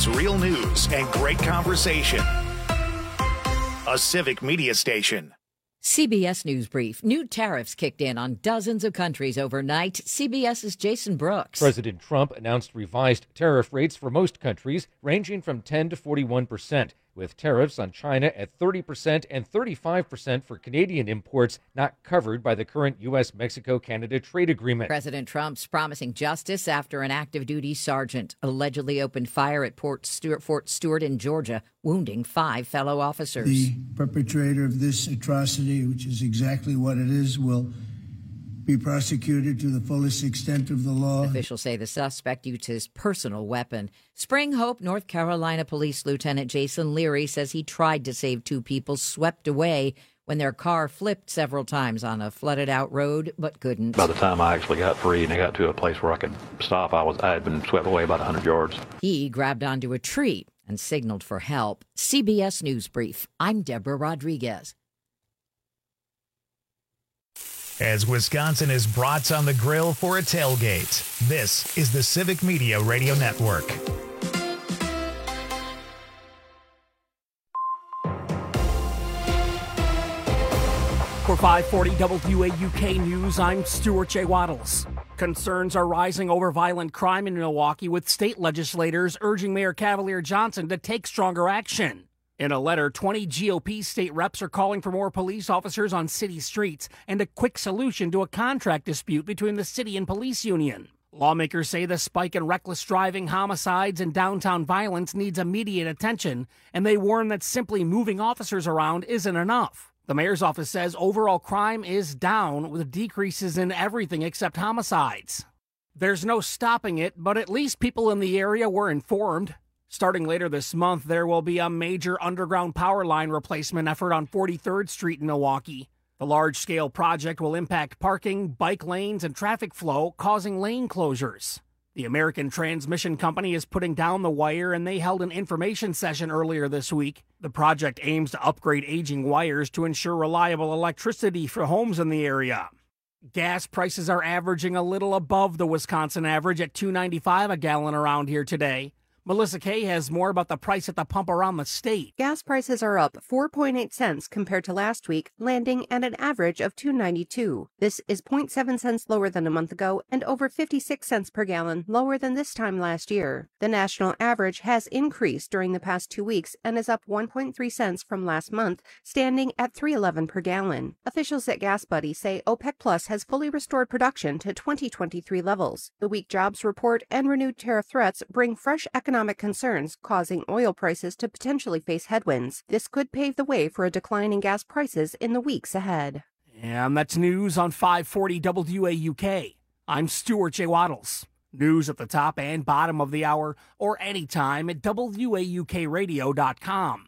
brings real news and great conversation. A Civic Media station. CBS News Brief. New tariffs kicked in on dozens of countries overnight. CBS's Jason Brooks. President Trump announced revised tariff rates for most countries, ranging from 10 to 41%, with tariffs on China at 30% and 35% for Canadian imports not covered by the current U.S.-Mexico-Canada trade agreement. President Trump's promising justice after an active duty sergeant allegedly opened fire at Fort Stewart in Georgia, wounding 5 fellow officers. The perpetrator of this atrocity, which is exactly what it is, will be prosecuted to the fullest extent of the law. Officials say the suspect used his personal weapon. Spring Hope, North Carolina Police Lieutenant Jason Leary says he tried to save 2 people swept away when their car flipped several times on a flooded-out road, but couldn't. By the time I actually got free and I got to a place where I could stop, I had been swept away about 100 yards. He grabbed onto a tree and signaled for help. CBS News Brief. I'm Deborah Rodriguez. As Wisconsin is brats on the grill for a tailgate, this is the Civic Media Radio Network. For 540 WAUK News, I'm Stuart J. Waddles. Concerns are rising over violent crime in Milwaukee, with state legislators urging Mayor Cavalier Johnson to take stronger action. In a letter, 20 GOP state reps are calling for more police officers on city streets and a quick solution to a contract dispute between the city and police union. Lawmakers say the spike in reckless driving, homicides, and downtown violence needs immediate attention, and they warn that simply moving officers around isn't enough. The mayor's office says overall crime is down, with decreases in everything except homicides. There's no stopping it, but at least people in the area were informed. Starting later this month, there will be a major underground power line replacement effort on 43rd Street in Milwaukee. The large-scale project will impact parking, bike lanes, and traffic flow, causing lane closures. The American Transmission Company is putting down the wire, and they held an information session earlier this week. The project aims to upgrade aging wires to ensure reliable electricity for homes in the area. Gas prices are averaging a little above the Wisconsin average at $2.95 a gallon around here today. Melissa Kay has more about the price at the pump around the state. Gas prices are up 4.8 cents compared to last week, landing at an average of $2.92. This is 0.7 cents lower than a month ago and over 56 cents per gallon lower than this time last year. The national average has increased during the past 2 weeks and is up 1.3 cents from last month, standing at $3.11 per gallon. Officials at Gas Buddy say OPEC Plus has fully restored production to 2023 levels. The weak jobs report and renewed tariff threats bring fresh economic concerns, causing oil prices to potentially face headwinds. This could pave the way for a decline in gas prices in the weeks ahead. And that's news on 540 WAUK. I'm Stuart J. Waddles. News at the top and bottom of the hour or anytime at WAUKradio.com.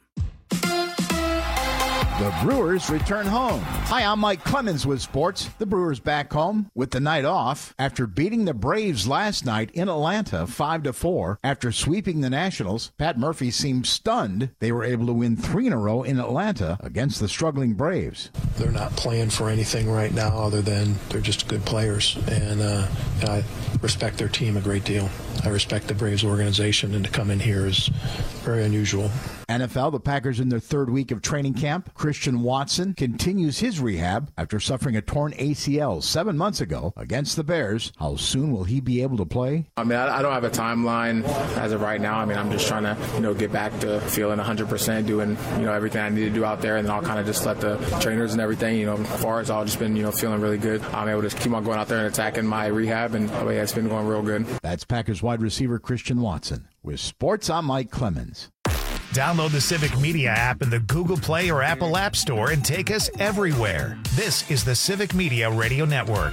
The Brewers return home. Hi, I'm Mike Clemens with sports. The Brewers back home with the night off after beating the Braves last night in Atlanta 5-4. After sweeping the Nationals, Pat Murphy seemed stunned they were able to win 3 in a row in Atlanta against the struggling Braves. They're not playing for anything right now other than they're just good players, and I respect their team a great deal. I respect the Braves organization, and to come in here is very unusual. NFL, the Packers in their 3rd week of training camp. Christian Watson continues his rehab after suffering a torn ACL 7 months ago against the Bears. How soon will he be able to play? I mean, I don't have a timeline as of right now. I mean, I'm just trying to, get back to feeling 100%, doing, everything I need to do out there, and then I'll kind of just let the trainers and everything, as far as I've just been, feeling really good. I'm able to keep on going out there and attacking my rehab, and it's been going real good. That's Packers wide receiver Christian Watson. With sports, I'm Mike Clemens. Download the Civic Media app in the Google Play or Apple App Store and take us everywhere. This is the Civic Media Radio Network.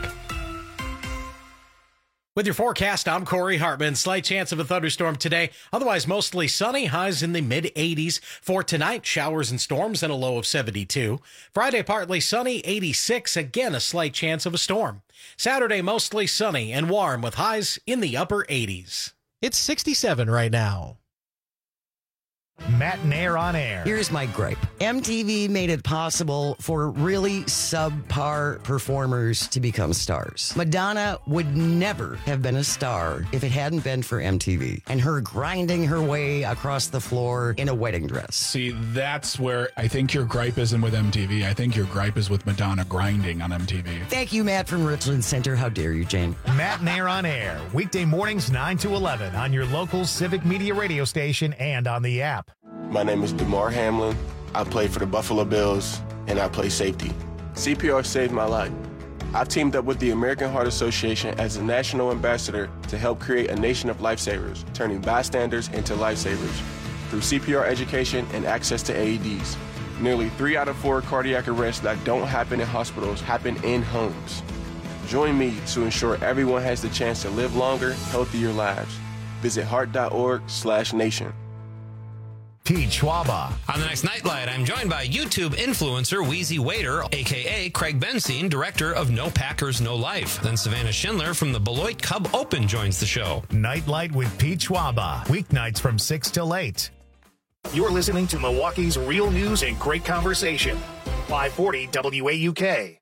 With your forecast, I'm Corey Hartman. Slight chance of a thunderstorm today. Otherwise, mostly sunny. Highs in the mid-80s. For tonight, showers and storms and a low of 72. Friday, partly sunny, 86. Again, a slight chance of a storm. Saturday, mostly sunny and warm with highs in the upper 80s. It's 67 right now. Matt and Air on Air. Here's my gripe. MTV made it possible for really subpar performers to become stars. Madonna would never have been a star if it hadn't been for MTV and her grinding her way across the floor in a wedding dress. See, that's where I think your gripe isn't with MTV. I think your gripe is with Madonna grinding on MTV. Thank you, Matt from Richland Center. How dare you, Jane? Matt and Air on Air. Weekday mornings 9 to 11 on your local Civic Media radio station and on the app. My name is DeMar Hamlin. I play for the Buffalo Bills, and I play safety. CPR saved my life. I've teamed up with the American Heart Association as a national ambassador to help create a nation of lifesavers, turning bystanders into lifesavers through CPR education and access to AEDs. Nearly 3 out of 4 cardiac arrests that don't happen in hospitals happen in homes. Join me to ensure everyone has the chance to live longer, healthier lives. Visit heart.org/nation. Pete Schwaba. On the next Nightlight, I'm joined by YouTube influencer Wheezy Waiter, a.k.a. Craig Bensine, director of No Packers, No Life. Then Savannah Schindler from the Beloit Cub Open joins the show. Nightlight with Pete Schwaba. Weeknights from 6 till 8. You're listening to Milwaukee's real news and great conversation. 540 WAUK.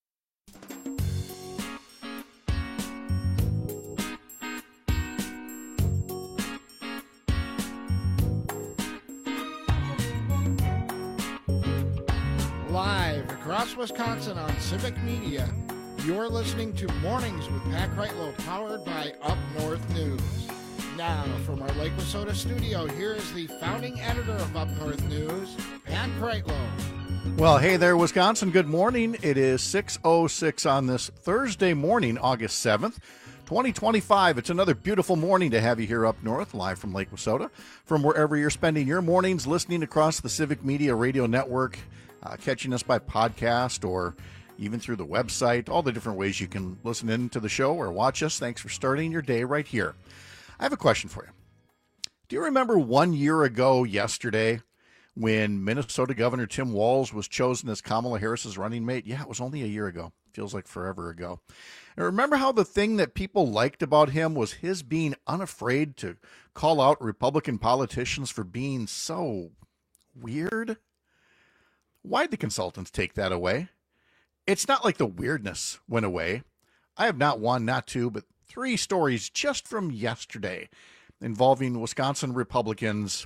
Live across Wisconsin on Civic Media, you're listening to Mornings with Pat Kreitlow, powered by Up North News. Now, from our Lake Wissota studio, here is the founding editor of Up North News, Pat Kreitlow. Well, hey there, Wisconsin. Good morning. It is 6:06 on this Thursday morning, August 7th. 2025. It's another beautiful morning to have you here up north, live from Lake Wissota. From wherever you're spending your mornings, listening across the Civic Media Radio Network, catching us by podcast or even through the website, all the different ways you can listen in to the show or watch us. Thanks for starting your day right here. I have a question for you. Do you remember 1 year ago yesterday when Minnesota Governor Tim Walz was chosen as Kamala Harris's running mate? Yeah, it was only a year ago. Feels like forever ago. And remember how the thing that people liked about him was his being unafraid to call out Republican politicians for being so weird? Why'd the consultants take that away? It's not like the weirdness went away. I have not one, not two, but 3 stories just from yesterday involving Wisconsin Republicans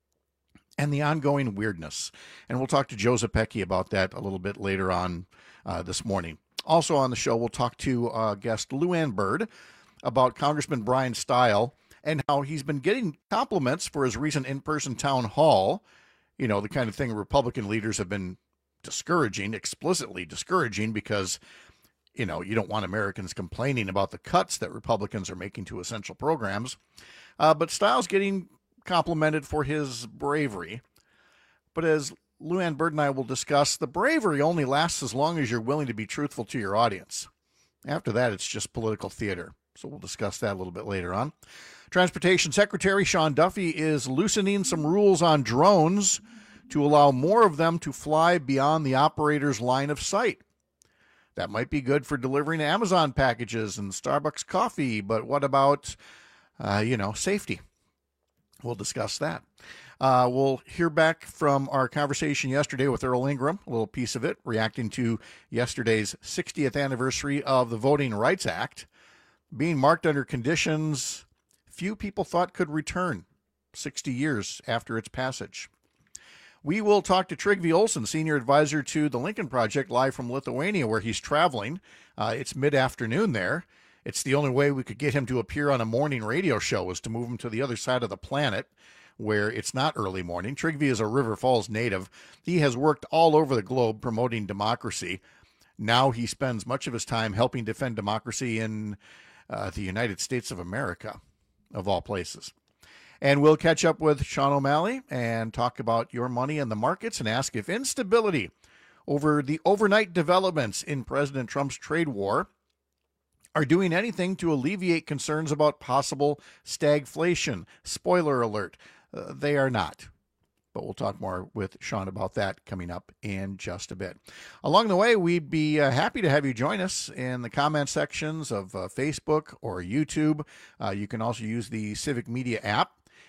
and the ongoing weirdness. And we'll talk to Joe Zepecki about that a little bit later on this morning. Also on the show, we'll talk to guest Lou Ann Bird about Congressman Brian Stile and how he's been getting compliments for his recent in-person town hall. You know, the kind of thing Republican leaders have been discouraging, explicitly discouraging, because, you know, you don't want Americans complaining about the cuts that Republicans are making to essential programs. But Stiles getting complimented for his bravery. But as Lou Ann Bird and I will discuss, the bravery only lasts as long as you're willing to be truthful to your audience. After that, it's just political theater. So we'll discuss that a little bit later on. Transportation Secretary Sean Duffy is loosening some rules on drones to allow more of them to fly beyond the operator's line of sight. That might be good for delivering Amazon packages and Starbucks coffee, but what about, safety? We'll discuss that. We'll hear back from our conversation yesterday with Earl Ingram, a little piece of it, reacting to yesterday's 60th anniversary of the Voting Rights Act, being marked under conditions few people thought could return 60 years after its passage. We will talk to Trygve Olsen, senior advisor to the Lincoln Project, live from Lithuania, where he's traveling. It's mid-afternoon there. It's the only way we could get him to appear on a morning radio show is to move him to the other side of the planet, where it's not early morning. Trygve is a River Falls native. He has worked all over the globe promoting democracy. Now he spends much of his time helping defend democracy in the United States of America, of all places. And we'll catch up with Sean O'Malley and talk about your money and the markets and ask if instability over the overnight developments in President Trump's trade war are doing anything to alleviate concerns about possible stagflation. Spoiler alert, they are not. But we'll talk more with Sean about that coming up in just a bit. Along the way, we'd be happy to have you join us in the comment sections of Facebook or YouTube. You can also use the Civic Media app.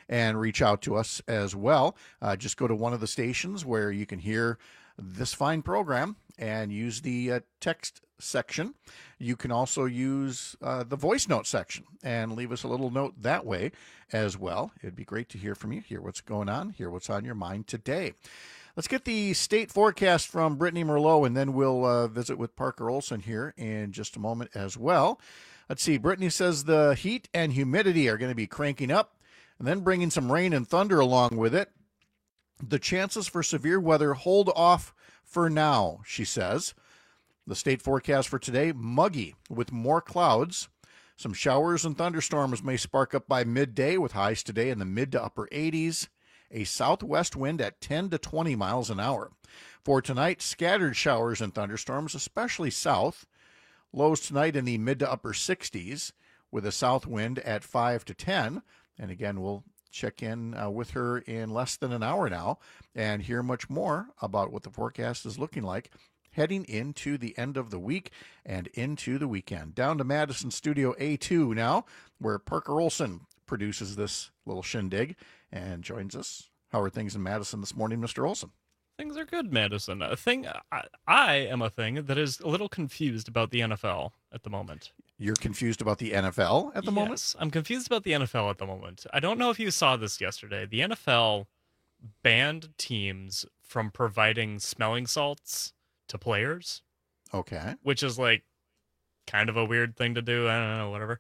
and reach out to us as well. Just go to one of the stations where you can hear this fine program and use the text section. You can also use the voice note section and leave us a little note that way as well. It'd be great to hear from you, hear what's going on, hear what's on your mind today. Let's get the state forecast from Brittany Merlot, and then we'll visit with Parker Olson here in just a moment as well. Let's see. Brittany says the heat and humidity are going to be cranking up and then bringing some rain and thunder along with it. The chances for severe weather hold off for now, she says. The state forecast for today, muggy with more clouds. Some showers and thunderstorms may spark up by midday with highs today in the mid to upper 80s. A southwest wind at 10 to 20 miles an hour. For tonight, scattered showers and thunderstorms, especially south. Lows tonight in the mid to upper 60s with a south wind at 5 to 10. And again, we'll check in with her in less than an hour now and hear much more about what the forecast is looking like heading into the end of the week and into the weekend. Down to Madison Studio A2 now, where Parker Olson produces this little shindig and joins us. How are things in Madison this morning, Mr. Olson? Things are good, Madison. I am a thing that is a little confused about the NFL at the moment. You're confused about the NFL at the moment? Yes, I'm confused about the NFL at the moment. I don't know if you saw this yesterday. The NFL banned teams from providing smelling salts to players. Okay. Which is like kind of a weird thing to do. I don't know, whatever.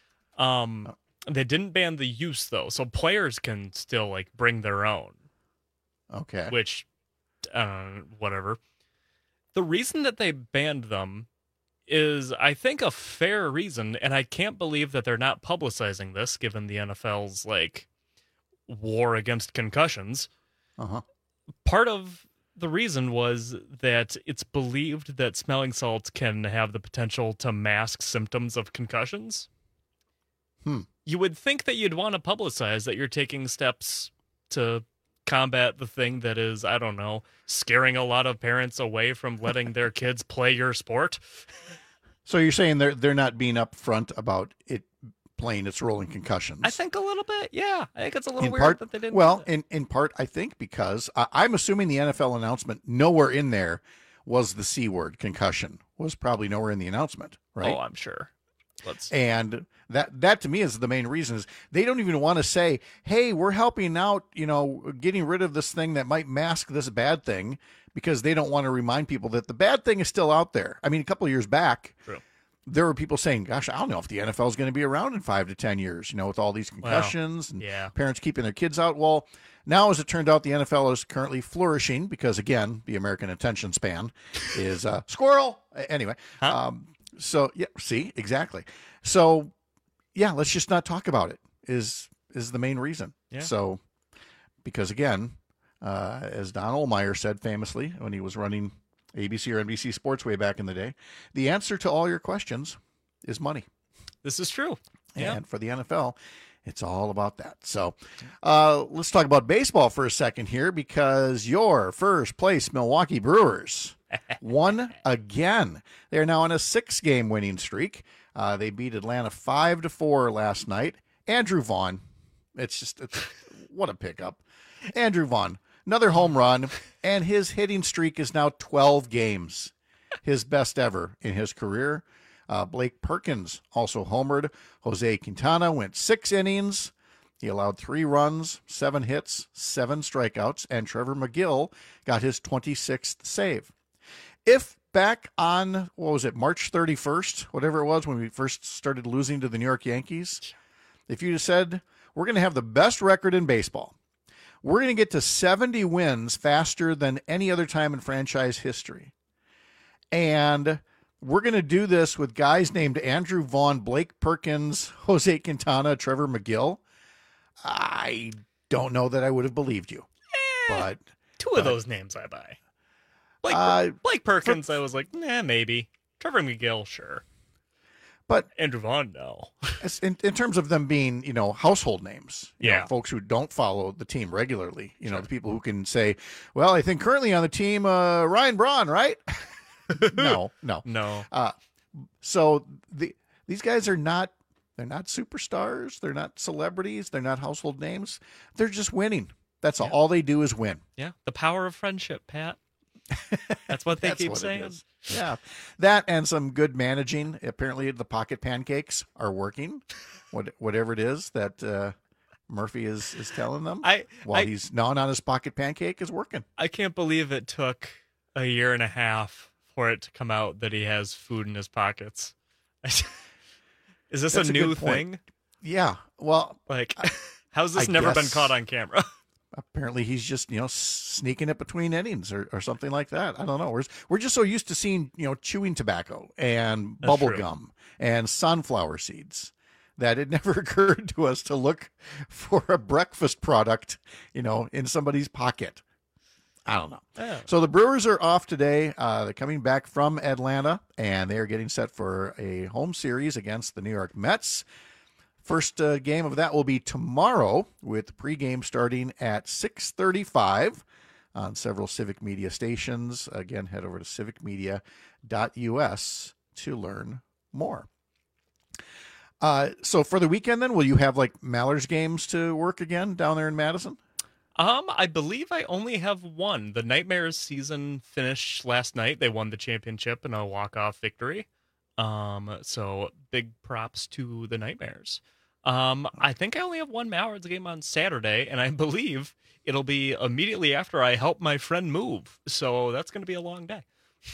They didn't ban the use, though, so players can still like bring their own. Okay. Which, whatever. The reason that they banned them is, I think, a fair reason, and I can't believe that they're not publicizing this, given the NFL's like war against concussions. Part of the reason was that it's believed that smelling salts can have the potential to mask symptoms of concussions. You would think that you'd want to publicize that you're taking steps to combat the thing that is, I don't know, scaring a lot of parents away from letting their kids play your sport. So you're saying they're not being upfront about it playing its role in concussions? I think a little bit, yeah. I think it's a little in weird part, that they didn't. Well, in part, I think because I'm assuming the NFL announcement, nowhere in there was the C word, concussion, was probably nowhere in the announcement, right? Oh, I'm sure. And that to me is the main reason is they don't even want to say, hey, we're helping out, getting rid of this thing that might mask this bad thing, because they don't want to remind people that the bad thing is still out there. I mean, a couple of years back, there were people saying, gosh, I don't know if the NFL is going to be around in 5 to 10 years, with all these concussions and parents keeping their kids out. Well, now, as it turned out, the NFL is currently flourishing because, again, the American attention span is squirrel. Anyway, so, yeah, see, exactly. So, yeah, let's just not talk about it is the main reason. Yeah. So, because, again, as Don Ohlmeyer said famously when he was running ABC or NBC Sports way back in the day, the answer to all your questions is money. This is true. And for the NFL, it's all about that. So let's talk about baseball for a second here, because your first place Milwaukee Brewers won again. They are now on a 6-game winning streak. They beat Atlanta 5-4 last night. Andrew Vaughn, what a pickup. Andrew Vaughn, another home run, and his hitting streak is now 12 games, his best ever in his career. Blake Perkins also homered. Jose Quintana went 6 innings. He allowed 3 runs, 7 hits, 7 strikeouts, and Trevor McGill got his 26th save. If back on, March 31st, whatever it was when we first started losing to the New York Yankees, if you'd have said, we're going to have the best record in baseball, we're going to get to 70 wins faster than any other time in franchise history, and we're going to do this with guys named Andrew Vaughn, Blake Perkins, Jose Quintana, Trevor McGill, I don't know that I would have believed you. But 2 of those names I buy. Blake Perkins, I was like, maybe. Trevor McGill, sure. But Andrew Vaughn, no. in terms of them being, household names, folks who don't follow the team regularly, the people who can say, well, I think currently on the team, Ryan Braun, right? No. No. So these guys are not They're not superstars. They're not celebrities. They're not household names. They're just winning. That's all they do is win. Yeah, the power of friendship, Pat. That's what they keep saying. Yeah, that and some good managing. Apparently, the pocket pancakes are working. Whatever it is that Murphy is telling them while he's gnawing on his pocket pancake is working. I can't believe it took a year and a half for it to come out that he has food in his pockets. Is this That's a new good point. thing? Yeah. Well, like, how's this never been caught on camera? Apparently, he's just sneaking it between innings or something like that. I don't know. We're just so used to seeing chewing tobacco and bubble gum and sunflower seeds that it never occurred to us to look for a breakfast product, in somebody's pocket. I don't know. Oh. So the Brewers are off today. They're coming back from Atlanta, and they are getting set for a home series against the New York Mets. First game of that will be tomorrow, with pregame starting at 6:35 on several Civic Media stations. Again, head over to civicmedia.us to learn more. So for the weekend, then, will you have like Maller's games to work again down there in Madison? I believe I only have one. The Nightmares season finished last night. They won the championship in a walk-off victory. So big props to the Nightmares. I think I only have one Mallards game on Saturday, and I believe it'll be immediately after I help my friend move. So that's going to be a long day.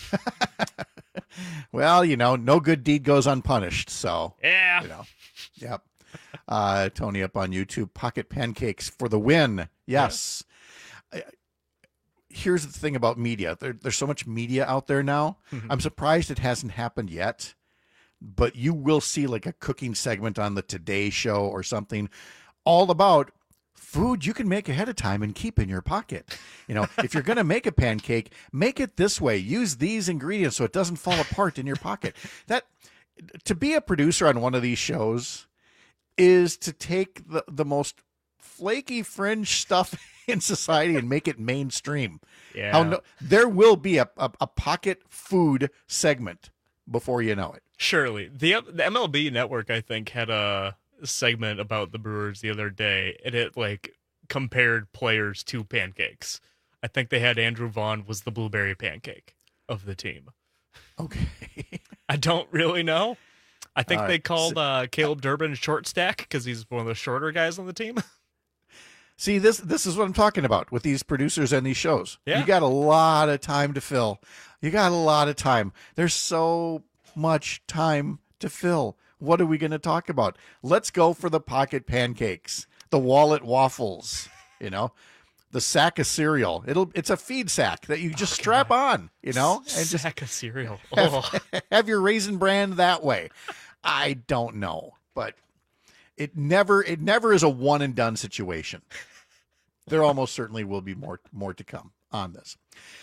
Well, no good deed goes unpunished. So, yeah. Yep. Tony up on YouTube, pocket pancakes for the win. Yes. Yeah. Here's the thing about media. There's so much media out there now. Mm-hmm. I'm surprised it hasn't happened yet. But you will see like a cooking segment on the Today Show or something all about food you can make ahead of time and keep in your pocket. If you're going to make a pancake, make it this way. Use these ingredients so it doesn't fall apart in your pocket. That to be a producer on one of these shows is to take the most flaky fringe stuff in society and make it mainstream. Yeah. There will be a pocket food segment before you know it. Surely. The MLB Network, I think, had a segment about the Brewers the other day, and it compared players to pancakes. I think they had Andrew Vaughn was the blueberry pancake of the team. Okay. I don't really know. I think they called Caleb Durbin short stack because he's one of the shorter guys on the team. See, this is what I'm talking about with these producers and these shows. Yeah. You got a lot of time to fill. You got a lot of time. There's so much time to fill. What are we going to talk about? Let's go for the pocket pancakes, the wallet waffles, the sack of cereal. It's a feed sack that you just strap on, and sack of cereal. Have your Raisin Bran that way. I don't know, but it never is a one and done situation. There almost certainly will be more to come on this.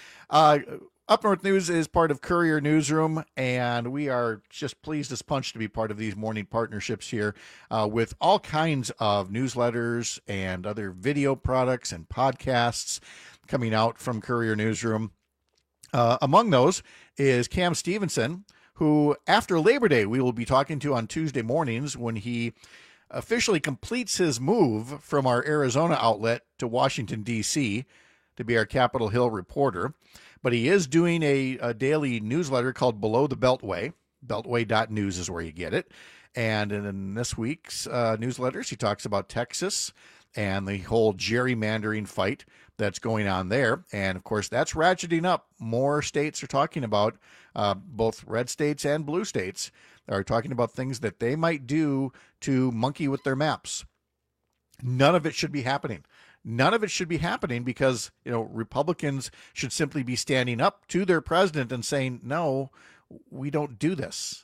Up North News is part of Courier Newsroom, and we are just pleased as punch to be part of these morning partnerships here with all kinds of newsletters and other video products and podcasts coming out from Courier Newsroom. Among those is Cam Stevenson, who after Labor Day we will be talking to on Tuesday mornings when he officially completes his move from our Arizona outlet to Washington, D.C. to be our Capitol Hill reporter. But he is doing a daily newsletter called Below the Beltway. Beltway.news is where you get it. And in this week's newsletters, he talks about Texas and the whole gerrymandering fight that's going on there. And, of course, that's ratcheting up. More states are talking about, both red states and blue states are talking about things that they might do to monkey with their maps. None of it should be happening. None of it should be happening because, Republicans should simply be standing up to their president and saying, no, we don't do this.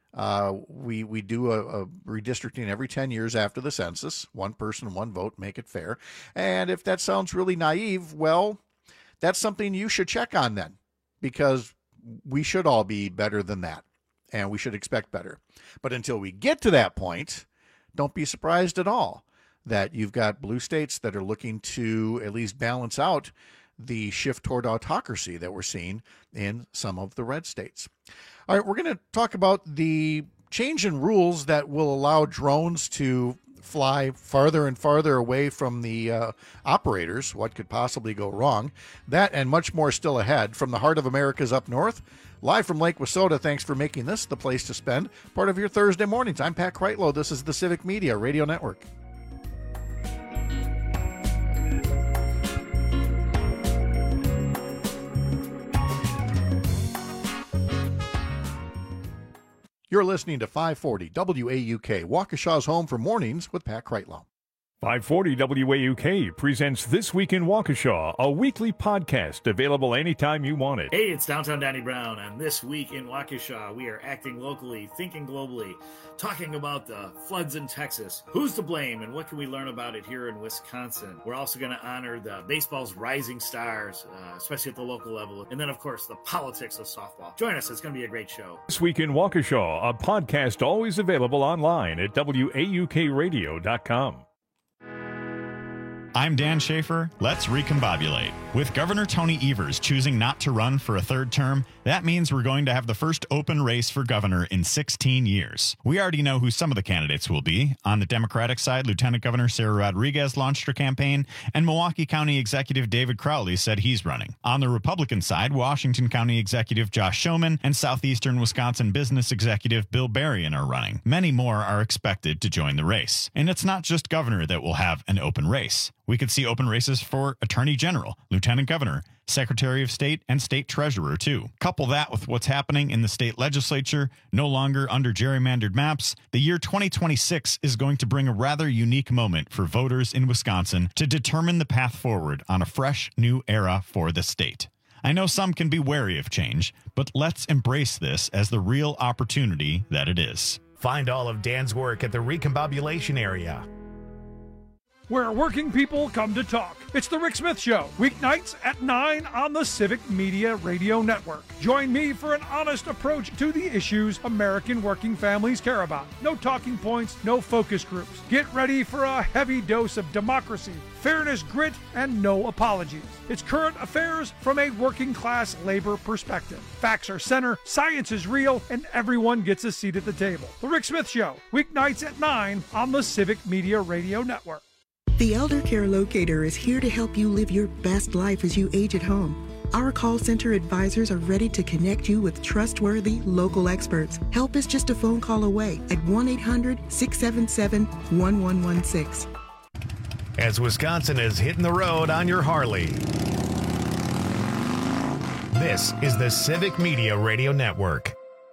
We do a redistricting every 10 years after the census. One person, one vote, make it fair. And if that sounds really naive, well, that's something you should check on then, because we should all be better than that, and we should expect better. But until we get to that point, don't be surprised at all that you've got blue states that are looking to at least balance out the shift toward autocracy that we're seeing in some of the red states. All right, we're going to talk about the change in rules that will allow drones to fly farther and farther away from the operators. What could possibly go wrong? That and much more still ahead. From the heart of America's up north, live from Lake Wissota, thanks for making this the place to spend part of your Thursday mornings. I'm Pat Kreitlow. This is the Civic Media Radio Network. You're listening to 540 WAUK, Waukesha's home for mornings with Pat Kreitlow. 540 WAUK presents This Week in Waukesha, a weekly podcast available anytime you want it. Hey, it's Downtown Danny Brown, and this week in Waukesha, we are acting locally, thinking globally, talking about the floods in Texas. Who's to blame, and what can we learn about it here in Wisconsin? We're also going to honor the baseball's rising stars, especially at the local level, and then, of course, the politics of softball. Join us. It's going to be a great show. This Week in Waukesha, a podcast always available online at WAUKradio.com. I'm Dan Schaefer. Let's recombobulate. With Governor Tony Evers choosing not to run for a third term, that means we're going to have the first open race for governor in 16 years. We already know who some of the candidates will be. On the Democratic side, Lieutenant Governor Sarah Rodriguez launched her campaign, and Milwaukee County Executive David Crowley said he's running. On the Republican side, Washington County Executive Josh Schoeman and Southeastern Wisconsin Business Executive Bill Berrien are running. Many more are expected to join the race. And it's not just governor that will have an open race. We could see open races for Attorney General, Lieutenant Governor, Secretary of State, and State Treasurer, too. Couple that with what's happening in the state legislature, no longer under gerrymandered maps, the year 2026 is going to bring a rather unique moment for voters in Wisconsin to determine the path forward on a fresh, new era for the state. I know some can be wary of change, but let's embrace this as the real opportunity that it is. Find all of Dan's work at the Recombobulation area, where working people come to talk. It's the Rick Smith Show, weeknights at 9 on the Civic Media Radio Network. Join me for an honest approach to the issues American working families care about. No talking points, no focus groups. Get ready for a heavy dose of democracy, fairness, grit, and no apologies. It's current affairs from a working class labor perspective. Facts are center, science is real, and everyone gets a seat at the table. The Rick Smith Show, weeknights at 9 on the Civic Media Radio Network. The Elder Care Locator is here to help you live your best life as you age at home. Our call center advisors are ready to connect you with trustworthy local experts. Help is just a phone call away at 1-800-677-1116. as Wisconsin is hitting the road on your Harley. This is the Civic Media Radio Network.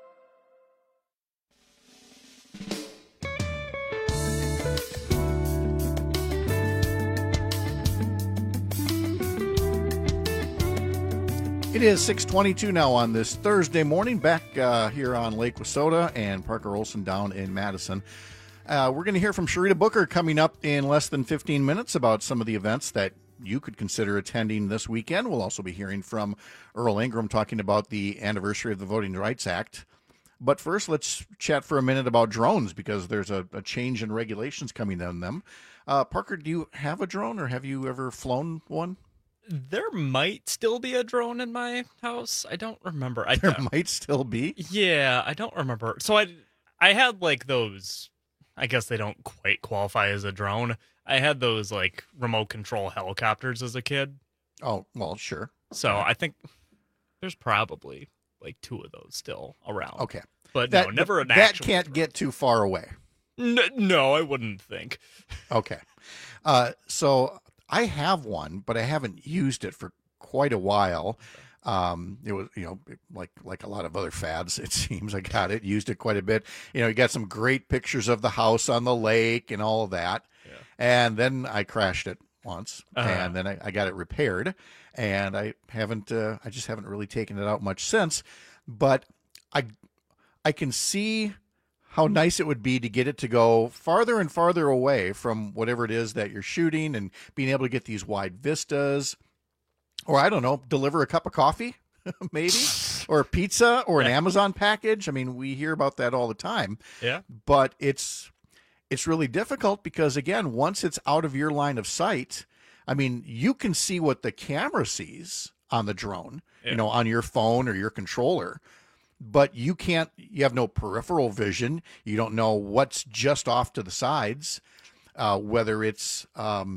It is 6:22 now on this Thursday morning, back here on Lake Wissota and Parker Olson down in Madison. We're going to hear from Sharita Booker coming up in less than 15 minutes about some of the events that you could consider attending this weekend. We'll also be hearing from Earl Ingram talking about the anniversary of the Voting Rights Act. But first, let's chat for a minute about drones, because there's a change in regulations coming on them. Parker, do you have a drone, or have you ever flown one? There might still be a drone in my house. I don't remember. There might still be? Yeah, I don't remember. So I had like those, I guess they don't quite qualify as a drone. I had those like remote control helicopters as a kid. Oh, well, sure. So I think there's probably like 2 of those still around. Okay. But no, never an that actual can't drone. get too far away. No, I wouldn't think. Okay. So I have one, but I haven't used it for quite a while. It was, like a lot of other fads, it seems. I got it, used it quite a bit. You got some great pictures of the house on the lake and all of that. Yeah. And then I crashed it once, and then I got it repaired, and I just haven't really taken it out much since. But I can see how nice it would be to get it to go farther and farther away from whatever it is that you're shooting, and being able to get these wide vistas, or I don't know, deliver a cup of coffee, maybe, or a pizza, or an Amazon package. I mean, we hear about that all the time. Yeah. But it's really difficult because, again, once it's out of your line of sight, I mean, you can see what the camera sees on the drone, on your phone or your controller. but you have no peripheral vision. You don't know what's just off to the sides, whether it's,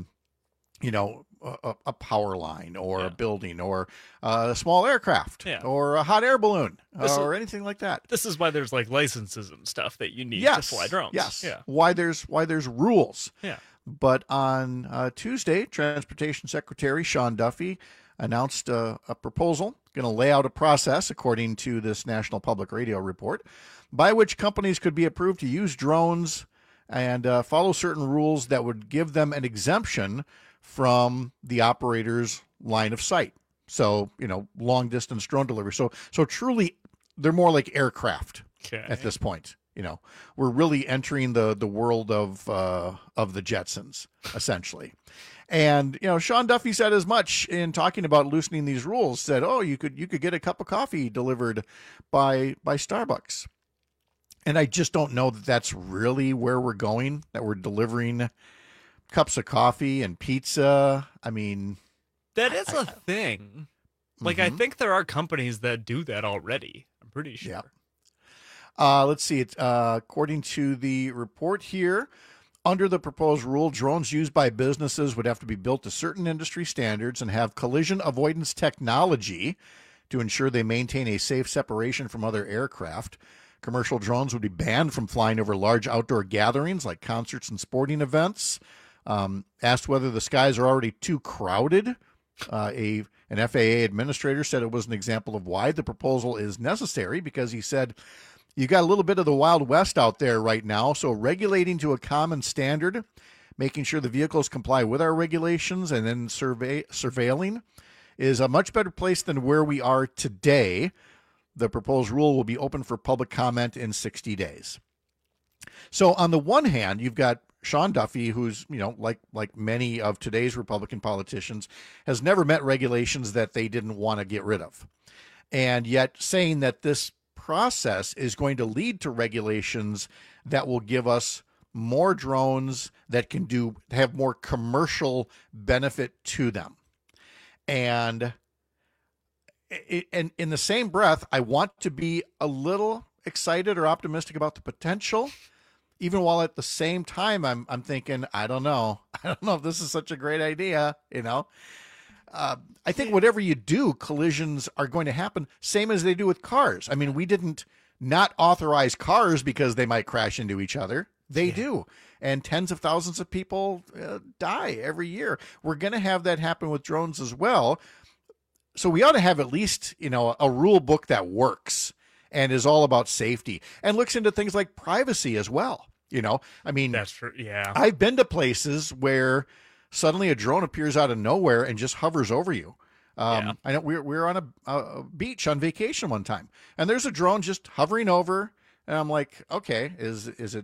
a power line or a building or a small aircraft or a hot air balloon or anything like that. This is why there's like licenses and stuff that you need to fly drones. Yes. Yeah. Why there's rules. Yeah. But on Tuesday, Transportation Secretary Sean Duffy announced a proposal going to lay out a process, according to this National Public Radio report, by which companies could be approved to use drones and follow certain rules that would give them an exemption from the operator's line of sight. So, long distance drone delivery. So truly, they're more like aircraft at this point. We're really entering the world of the Jetsons, essentially. And, Sean Duffy said as much in talking about loosening these rules, said, you could get a cup of coffee delivered by Starbucks. And I just don't know that that's really where we're going, that we're delivering cups of coffee and pizza. I mean, that is a thing. Like, I think there are companies that do that already. I'm pretty sure. Yeah. Let's see. According to the report here, under the proposed rule, drones used by businesses would have to be built to certain industry standards and have collision avoidance technology to ensure they maintain a safe separation from other aircraft. Commercial drones would be banned from flying over large outdoor gatherings like concerts and sporting events. Asked whether the skies are already too crowded, an FAA administrator said it was an example of why the proposal is necessary, because he said, you got a little bit of the Wild West out there right now, so regulating to a common standard, making sure the vehicles comply with our regulations, and then surveilling is a much better place than where we are today. The proposed rule will be open for public comment in 60 days. So on the one hand, you've got Sean Duffy, who's, like many of today's Republican politicians, has never met regulations that they didn't want to get rid of. And yet saying that this process is going to lead to regulations that will give us more drones that can have more commercial benefit to them. And in the same breath, I want to be a little excited or optimistic about the potential, even while at the same time I'm thinking, I don't know if this is such a great idea. I think whatever you do, collisions are going to happen, same as they do with cars. I mean, we didn't not authorize cars because they might crash into each other. They do. And tens of thousands of people die every year. We're going to have that happen with drones as well. So we ought to have at least, a rule book that works and is all about safety and looks into things like privacy as well. I mean, that's true. Yeah. I've been to places where suddenly a drone appears out of nowhere and just hovers over you. I know we were on a beach on vacation one time, and there's a drone just hovering over, and I'm like, okay, is it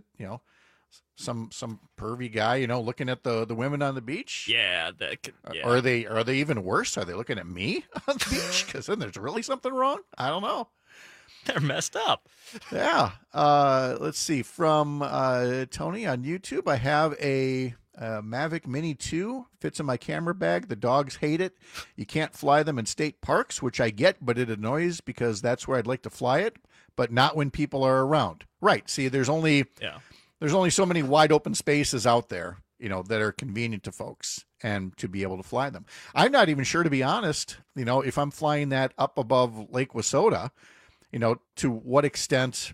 some pervy guy looking at the women on the beach? Yeah, Are they even worse? Are they looking at me on the beach? Because then there's really something wrong. I don't know. They're messed up. Yeah. Let's see. From Tony on YouTube, I have a Mavic Mini 2, fits in my camera bag. The dogs hate it. You can't fly them in state parks, which I get, but it annoys because that's where I'd like to fly it, but not when people are around. Right. See, there's only so many wide open spaces out there, that are convenient to folks and to be able to fly them. I'm not even sure, to be honest, if I'm flying that up above Lake Wissota, to what extent,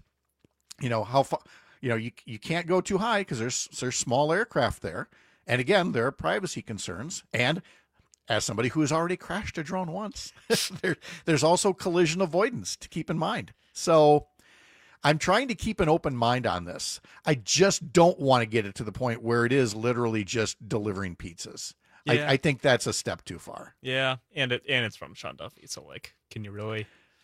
how far. You can't go too high because there's small aircraft there. And again, there are privacy concerns. And as somebody who has already crashed a drone once, there's also collision avoidance to keep in mind. So I'm trying to keep an open mind on this. I just don't want to get it to the point where it is literally just delivering pizzas. Yeah. I think that's a step too far. Yeah. And it's from Sean Duffy. So can you really...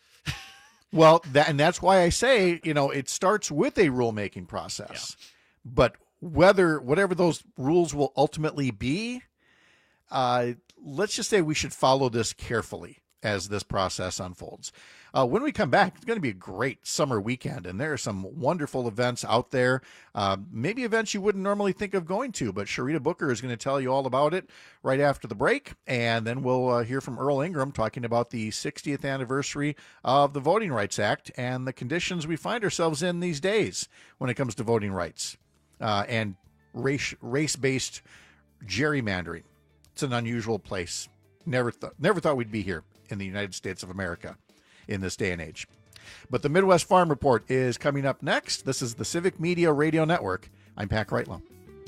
Well, that's why I say, it starts with a rulemaking process. Yeah. But whatever those rules will ultimately be, let's just say we should follow this carefully as this process unfolds. When we come back, it's going to be a great summer weekend, and there are some wonderful events out there, maybe events you wouldn't normally think of going to, but Sharita Booker is going to tell you all about it right after the break, and then we'll hear from Earl Ingram talking about the 60th anniversary of the Voting Rights Act and the conditions we find ourselves in these days when it comes to voting rights and race-based gerrymandering. It's an unusual place. Never thought we'd be here in the United States of America in this day and age. But the Midwest Farm Report is coming up next. This is the Civic Media Radio Network. I'm Pat Kreitlow.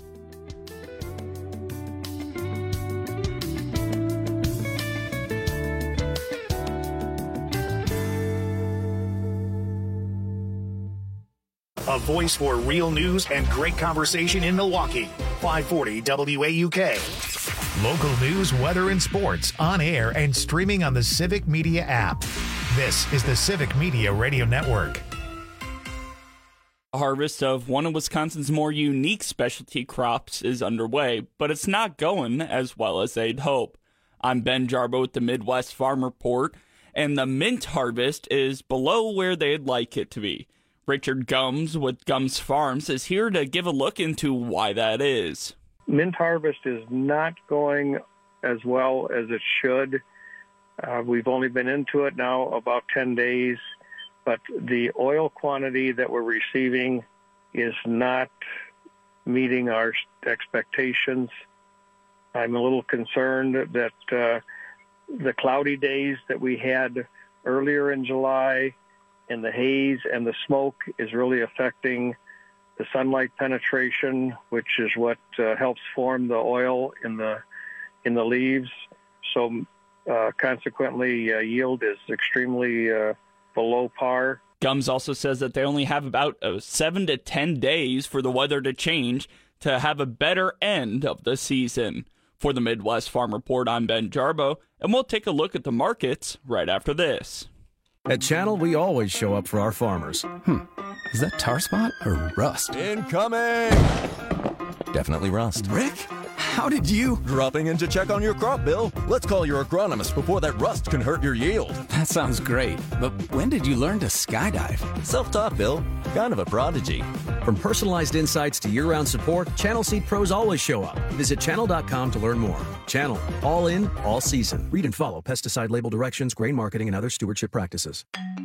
A voice for real news and great conversation in Milwaukee. 540 WAUK. Local news, weather, and sports on air and streaming on the Civic Media app. This is the Civic Media Radio Network. A harvest of one of Wisconsin's more unique specialty crops is underway, but it's not going as well as they'd hope. I'm Ben Jarbo with the Midwest Farm Report, and the mint harvest is below where they'd like it to be. Richard Gums with Gums Farms is here to give a look into why that is. Mint harvest is not going as well as it should. We've only been into it now about 10 days, but the oil quantity that we're receiving is not meeting our expectations. I'm a little concerned that the cloudy days that we had earlier in July and the haze and the smoke is really affecting the sunlight penetration, which is what helps form the oil in the leaves. So consequently, yield is extremely below par. Gums also says that they only have about 7 to 10 days for the weather to change to have a better end of the season. For the Midwest Farm Report, I'm Ben Jarbo, and we'll take a look at the markets right after this. At Channel, we always show up for our farmers. Is that tar spot or rust? Incoming! Definitely rust. Rick, how did you? Dropping in to check on your crop, Bill. Let's call your agronomist before that rust can hurt your yield. That sounds great, but when did you learn to skydive? Self-taught, Bill. Kind of a prodigy. From personalized insights to year-round support, Channel Seed pros always show up. Visit channel.com to learn more. Channel, all in, all season. Read and follow pesticide label directions, grain marketing, and other stewardship practices.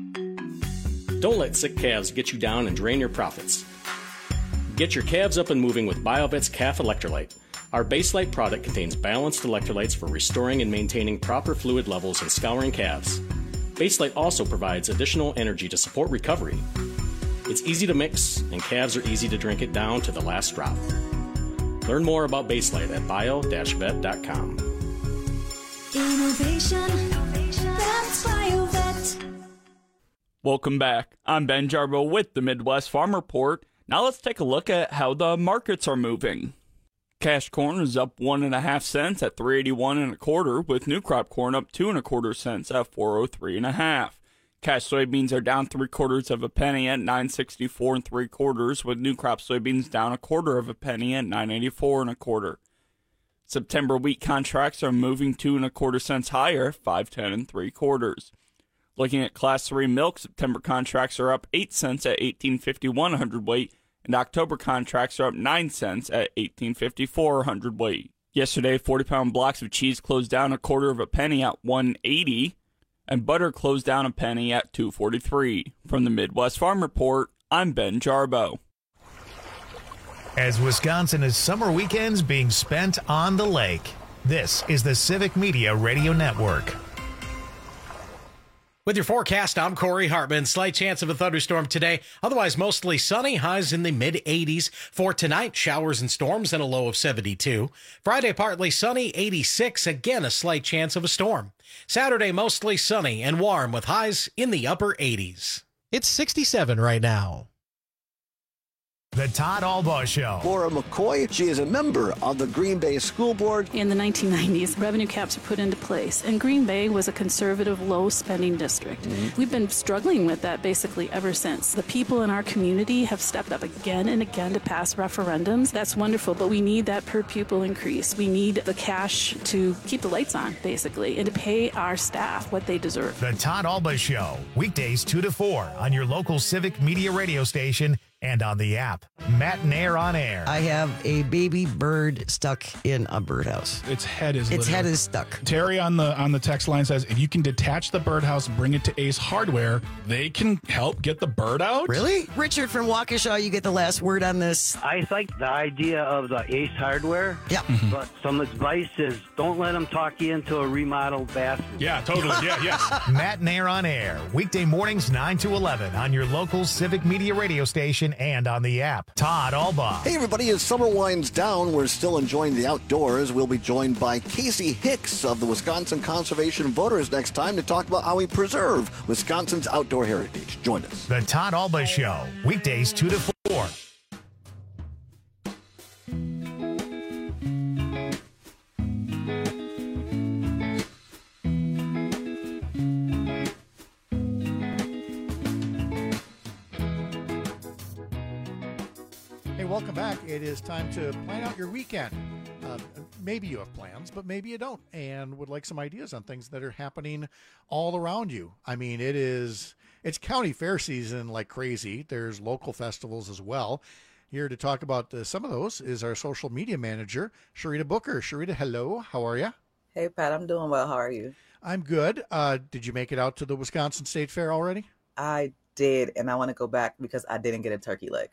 Don't let sick calves get you down and drain your profits. Get your calves up and moving with BioVet's Calf Electrolyte. Our Baselite product contains balanced electrolytes for restoring and maintaining proper fluid levels and scouring calves. Baselite also provides additional energy to support recovery. It's easy to mix, and calves are easy to drink it down to the last drop. Learn more about Baselite at bio-vet.com. Innovation, that's BioVet. Welcome back. I'm Ben Jarbo with the Midwest Farm Report. Now let's take a look at how the markets are moving. Cash corn is up 1.5 cents at $3.81 1/4, with new crop corn up 2 1/4 cents at $4.03 1/2. Cash soybeans are down 3/4 penny at $9.64 3/4, with new crop soybeans down 1/4 penny at $9.84 1/4. September wheat contracts are moving 2 1/4 cents higher at $5.10 3/4. Looking at Class 3 milk, September contracts are up 8 cents at $18.51 hundredweight, and October contracts are up 9 cents at $18.54 hundredweight. Yesterday, 40-pound blocks of cheese closed down 1/4 penny at $1.80, and butter closed down a penny at $2.43. From the Midwest Farm Report, I'm Ben Jarbo. As Wisconsin is summer weekends being spent on the lake, this is the Civic Media Radio Network. With your forecast, I'm Corey Hartman. Slight chance of a thunderstorm today. Otherwise, mostly sunny. Highs in the mid-80s. For tonight, showers and storms and a low of 72. Friday, partly sunny, 86. Again, a slight chance of a storm. Saturday, mostly sunny and warm with highs in the upper 80s. It's 67 right now. The Todd Albaugh Show. Laura McCoy, she is a member of the Green Bay School Board. In the 1990s, revenue caps were put into place, and Green Bay was a conservative, low-spending district. We've been struggling with that basically ever since. The people in our community have stepped up again and again to pass referendums. That's wonderful, but we need that per-pupil increase. We need the cash to keep the lights on, basically, and to pay our staff what they deserve. The Todd Albaugh Show, weekdays 2 to 4 on your local Civic Media radio station and on the app. Matt and Air on Air. I have a baby bird stuck in a birdhouse. Its head is stuck. Terry on the text line says, if you can detach the birdhouse and bring it to Ace Hardware, they can help get the bird out. Really? Richard from Waukesha, you get the last word on this. I like the idea of the Ace Hardware. Yeah. But some advice is don't let them talk you into a remodeled bathroom. Yeah, totally. Yeah. Matt and Air on Air, weekday mornings 9 to 11 on your local Civic Media radio station and on the app. Todd Albaugh. Hey, everybody, as summer winds down, we're still enjoying the outdoors. We'll be joined by Casey Hicks of the Wisconsin Conservation Voters next time to talk about how we preserve Wisconsin's outdoor heritage. Join us. The Todd Albaugh Show, weekdays 2 to 4. Welcome back. It is time to plan out your weekend. Maybe you have plans, but maybe you don't, and would like some ideas on things that are happening all around you. I mean, it's county fair season like crazy. There's local festivals as well. Here to talk about some of those is our social media manager, Sharita Booker. Sharita, hello. How are you? Hey, Pat. I'm doing well. How are you? I'm good. Did you make it out to the Wisconsin State Fair already? I did, and I want to go back because I didn't get a turkey leg.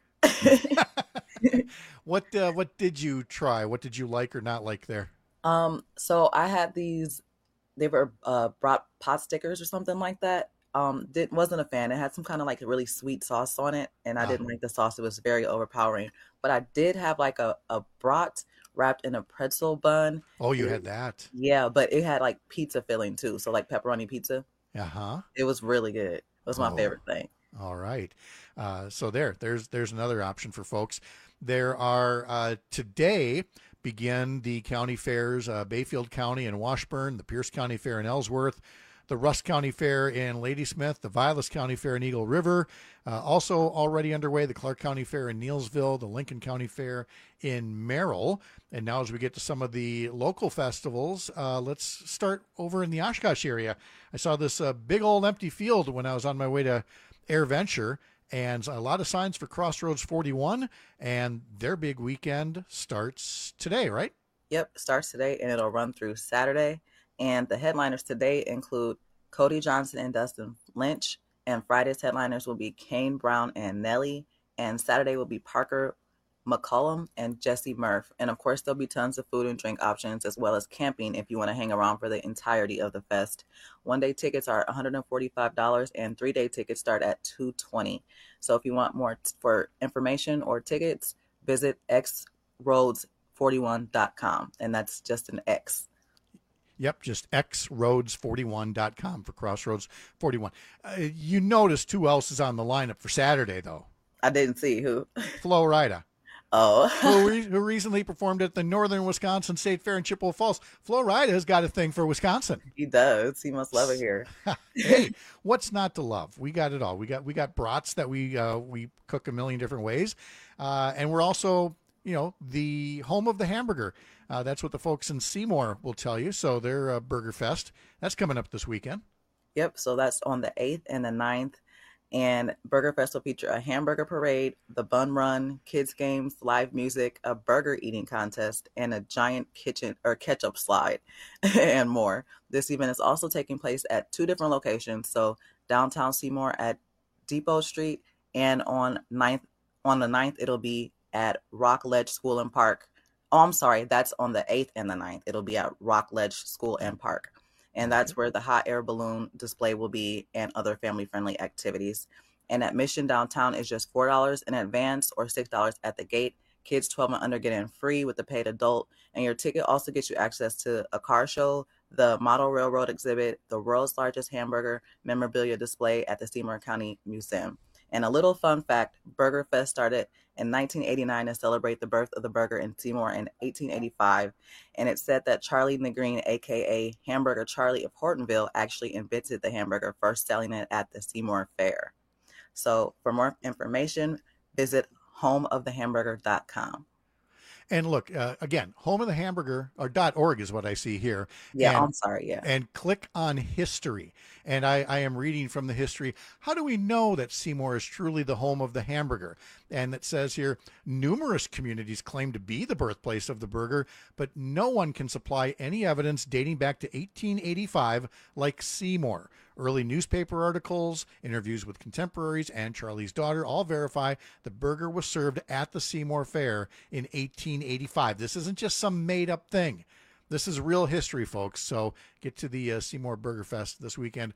What did you try? What did you like or not like there? So I had these. They were brought pot stickers or something like that. Wasn't a fan. It had some kind of like a really sweet sauce on it, and I didn't like the sauce. It was very overpowering. But I did have like a brat wrapped in a pretzel bun. Oh, you had that? Yeah, but it had like pizza filling too, so like pepperoni pizza. Uh-huh. It was really good. It was my favorite thing. All right. So there's another option for folks. There are today begin the county fairs, Bayfield County and Washburn, the Pierce County Fair in Ellsworth, the Rusk County Fair in Ladysmith, the Vilas County Fair in Eagle River. Also already underway, the Clark County Fair in Neillsville, the Lincoln County Fair in Merrill. And now as we get to some of the local festivals, let's start over in the Oshkosh area. I saw this big old empty field when I was on my way to Air Venture, and a lot of signs for Crossroads 41, and their big weekend starts today, right? Yep, starts today, and it'll run through Saturday. And the headliners today include Cody Johnson and Dustin Lynch, and Friday's headliners will be Kane Brown and Nelly, and Saturday will be Parker McCollum and Jesse Murph. And of course, there'll be tons of food and drink options as well as camping if you want to hang around for the entirety of the fest. One-day tickets are $145 and 3-day tickets start at $220. So if you want more for information or tickets, visit xroads41.com, and that's just an X. Yep, just xroads41.com for Crossroads 41. You noticed who else is on the lineup for Saturday, though? I didn't see who. Flo Rida. Oh. who recently performed at the Northern Wisconsin State Fair in Chippewa Falls. Flo Rida has got a thing for Wisconsin. He does. He must love it here. Hey, what's not to love? We got it all. We got brats that we cook a million different ways, and we're also the home of the hamburger. That's what the folks in Seymour will tell you. So their Burger Fest, that's coming up this weekend. Yep. So that's on the 8th and the 9th. And Burger Fest will feature a hamburger parade, the bun run, kids games, live music, a burger eating contest, and a giant kitchen or ketchup slide and more. This event is also taking place at 2 different locations. So downtown Seymour at Depot Street, and on the 9th, it'll be at Rockledge School and Park. Oh, I'm sorry. That's on the 8th and the 9th. It'll be at Rockledge School and Park. And that's where the hot air balloon display will be and other family-friendly activities. And admission downtown is just $4 in advance or $6 at the gate. Kids 12 and under get in free with the paid adult. And your ticket also gets you access to a car show, the Model Railroad exhibit, the world's largest hamburger memorabilia display at the Seymour County Museum. And a little fun fact, Burger Fest started in 1989 to celebrate the birth of the burger in Seymour in 1885. And it's said that Charlie Negreen, a.k.a. Hamburger Charlie of Hortonville, actually invented the hamburger, first selling it at the Seymour Fair. So for more information, visit homeofthehamburger.com. And look, again, homeofthehamburger.org is what I see here. Yeah, and, I'm sorry, yeah. And click on history. And I am reading from the history. How do we know that Seymour is truly the home of the hamburger? And it says here, numerous communities claim to be the birthplace of the burger, but no one can supply any evidence dating back to 1885 like Seymour. Early newspaper articles, interviews with contemporaries, and Charlie's daughter all verify the burger was served at the Seymour Fair in 1885. This isn't just some made-up thing. This is real history, folks. So get to the Seymour Burger Fest this weekend,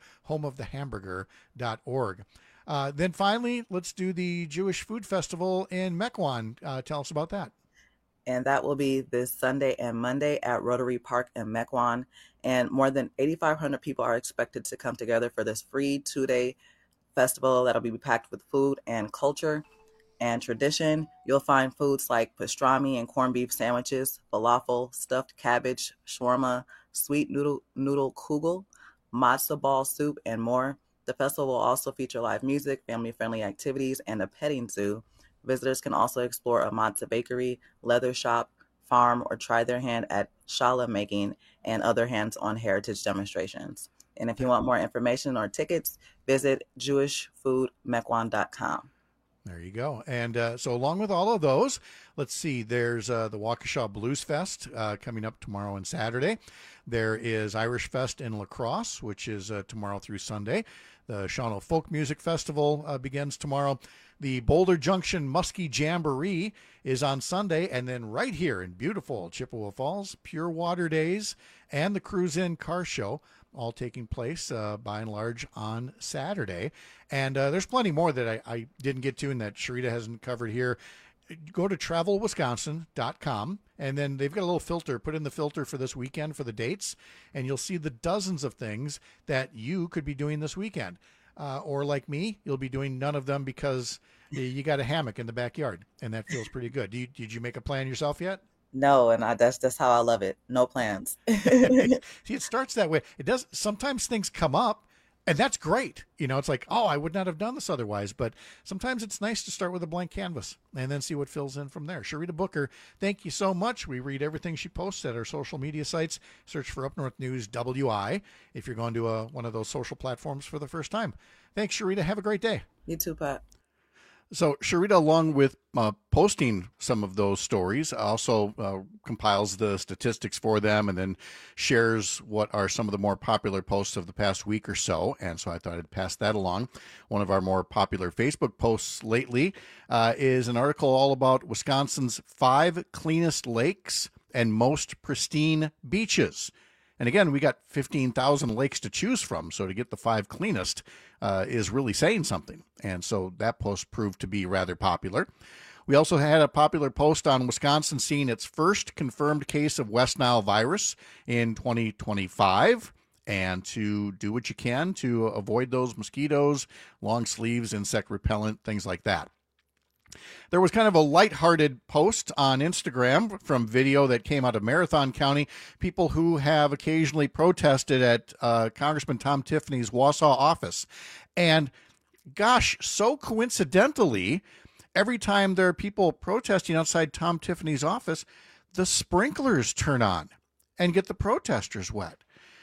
homeofthehamburger.org. Then finally, let's do the Jewish Food Festival in Mequon. Tell us about that. And that will be this Sunday and Monday at Rotary Park in Mequon. And more than 8,500 people are expected to come together for this free 2-day festival that'll be packed with food and culture and tradition. You'll find foods like pastrami and corned beef sandwiches, falafel, stuffed cabbage, shawarma, sweet noodle kugel, matzo ball soup, and more. The festival will also feature live music, family-friendly activities, and a petting zoo. Visitors can also explore a matzah bakery, leather shop, farm, or try their hand at challah making and other hands-on heritage demonstrations. And if you want more information or tickets, visit jewishfoodmequon.com. There you go. And so along with all of those, let's see, there's the Waukesha Blues Fest coming up tomorrow and Saturday. There is Irish Fest in La Crosse, which is tomorrow through Sunday. The Shawano Folk Music Festival begins tomorrow. The Boulder Junction Muskie Jamboree is on Sunday. And then right here in beautiful Chippewa Falls, Pure Water Days and the Cruise In Car Show, all taking place by and large on Saturday. And there's plenty more that I didn't get to and that Sharita hasn't covered here. Go to travelwisconsin.com, and then they've got a little filter. Put in the filter for this weekend for the dates, and you'll see the dozens of things that you could be doing this weekend. Or like me, you'll be doing none of them because you got a hammock in the backyard, and that feels pretty good. Did you make a plan yourself yet? No, and that's how I love it. No plans. See, it starts that way. It does. Sometimes things come up, and that's great. You know, it's like, oh, I would not have done this otherwise. But sometimes it's nice to start with a blank canvas and then see what fills in from there. Sharita Booker, thank you so much. We read everything she posts at our social media sites. Search for Up North News WI if you're going to one of those social platforms for the first time. Thanks, Sharita. Have a great day. You too, Pat. So Sharita, along with posting some of those stories, also compiles the statistics for them and then shares what are some of the more popular posts of the past week or so. And so I thought I'd pass that along. One of our more popular Facebook posts lately is an article all about Wisconsin's 5 cleanest lakes and most pristine beaches. And again, we got 15,000 lakes to choose from, so to get the 5 cleanest is really saying something. And so that post proved to be rather popular. We also had a popular post on Wisconsin seeing its first confirmed case of West Nile virus in 2025. And to do what you can to avoid those mosquitoes, long sleeves, insect repellent, things like that. There was kind of a lighthearted post on Instagram from video that came out of Marathon County, people who have occasionally protested at Congressman Tom Tiffany's Wausau office. And gosh, so coincidentally, every time there are people protesting outside Tom Tiffany's office, the sprinklers turn on and get the protesters wet.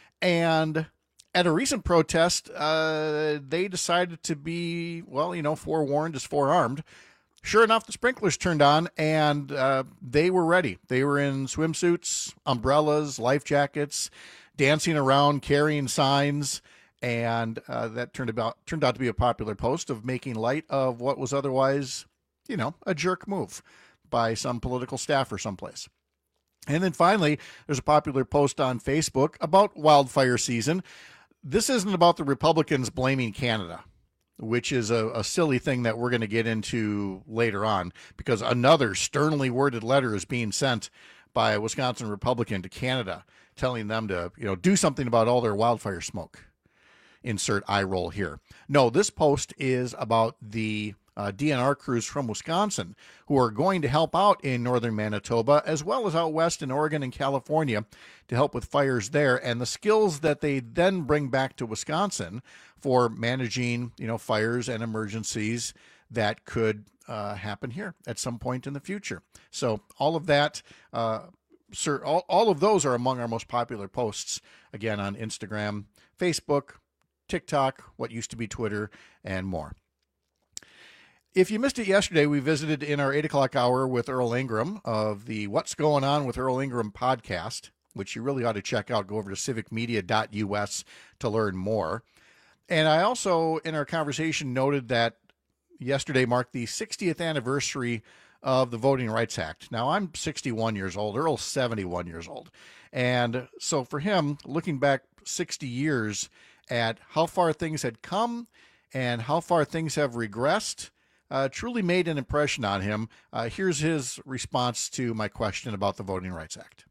And at a recent protest, they decided to be, well, you know, forewarned is forearmed. Sure enough, the sprinklers turned on, and they were ready. They were in swimsuits, umbrellas, life jackets, dancing around, carrying signs, and that turned out to be a popular post of making light of what was otherwise, you know, a jerk move by some political staffer someplace. And then finally, there's a popular post on Facebook about wildfire season. This isn't about the Republicans blaming Canada, which is a silly thing that we're going to get into later on, because another sternly worded letter is being sent by a Wisconsin Republican to Canada telling them to, you know, do something about all their wildfire smoke. insert eye roll here. No, this post is about the DNR crews from Wisconsin who are going to help out in northern Manitoba as well as out west in Oregon and California to help with fires there, and the skills that they then bring back to Wisconsin for managing, fires and emergencies that could happen here at some point in the future. So all of that, all of those are among our most popular posts, again, on Instagram, Facebook, TikTok, what used to be Twitter, and more. If you missed it yesterday, we visited in our 8 o'clock hour with Earl Ingram of the What's Going On with Earl Ingram podcast, which you really ought to check out. Go over to civicmedia.us to learn more. And I also, in our conversation, noted that yesterday marked the 60th anniversary of the Voting Rights Act. Now, I'm 61 years old. Earl's 71 years old. And so for him, looking back 60 years at how far things had come and how far things have regressed, truly made an impression on him. Here's his response to my question about the Voting Rights Act.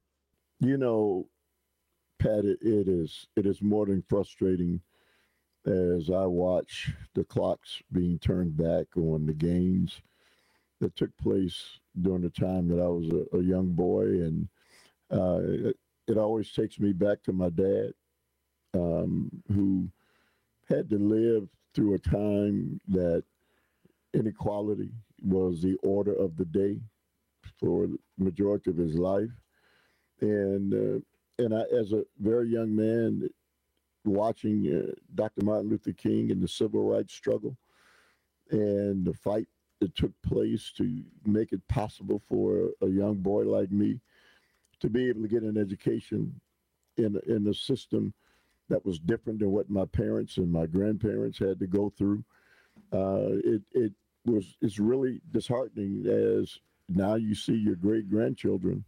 Pat, it is more than frustrating as I watch the clocks being turned back on the games that took place during the time that I was a young boy. And it always takes me back to my dad, who had to live through a time that inequality was the order of the day for the majority of his life. And I, as a very young man, watching Dr. Martin Luther King and the civil rights struggle and the fight that took place to make it possible for a young boy like me to be able to get an education in a system that was different than what my parents and my grandparents had to go through. It's really disheartening as now you see your great-grandchildren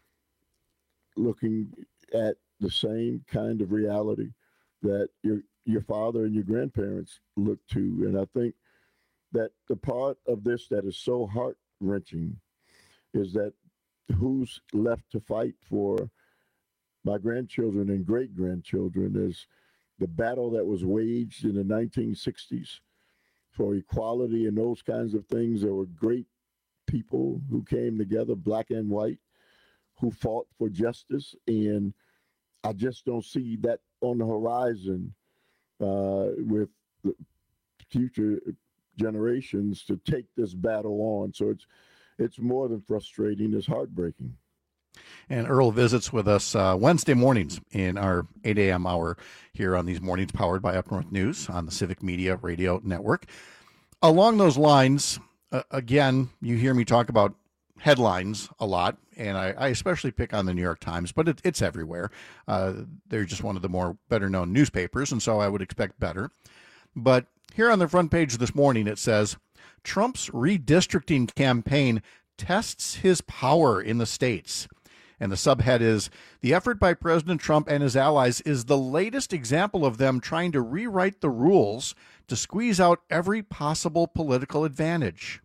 looking at the same kind of reality that your father and your grandparents looked to. And I think that the part of this that is so heart-wrenching is that who's left to fight for my grandchildren and great-grandchildren is the battle that was waged in the 1960s for equality and those kinds of things. There were great people who came together, black and white, who fought for justice. And I just don't see that on the horizon with the future generations to take this battle on. So it's more than frustrating, it's heartbreaking. And Earl visits with us Wednesday mornings in our 8 a.m. hour here on these mornings, powered by Up North News on the Civic Media Radio Network. Along those lines, again, you hear me talk about headlines a lot, and I especially pick on the New York Times, but it's everywhere. They're just one of the better known newspapers, and so I would expect better. But here on the front page this morning, it says, Trump's redistricting campaign tests his power in the states. And the subhead is, the effort by President Trump and his allies is the latest example of them trying to rewrite the rules to squeeze out every possible political advantage.